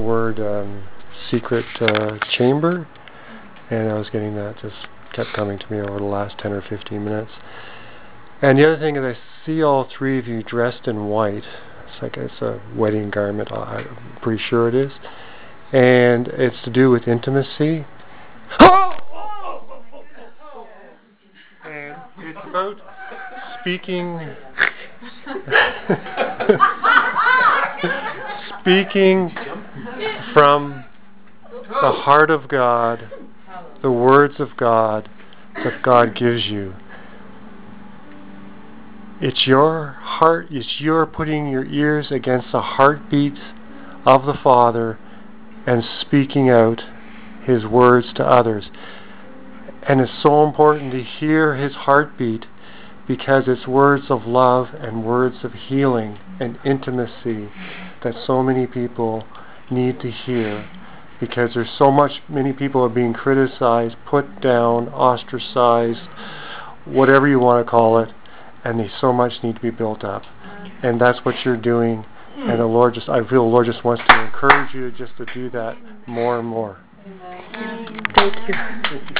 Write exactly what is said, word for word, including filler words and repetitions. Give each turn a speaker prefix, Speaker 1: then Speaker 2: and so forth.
Speaker 1: word um, secret uh, chamber, and I was getting that, just kept coming to me over the last ten or fifteen minutes. And the other thing is I see all three of you dressed in white. It's like it's a wedding garment, I'm pretty sure it is. And it's to do with intimacy. And it's about speaking speaking from the heart of God, the words of God that God gives you. It's your heart, it's your putting your ears against the heartbeat of the Father and speaking out His words to others. And it's so important to hear His heartbeat, because it's words of love and words of healing and intimacy that so many people need to hear, because there's so much, many people are being criticized, put down, ostracized, whatever you want to call it, and they so much need to be built up. And that's what you're doing, and the Lord just, I feel the Lord just wants to encourage you just to do that more and more.
Speaker 2: Thank you.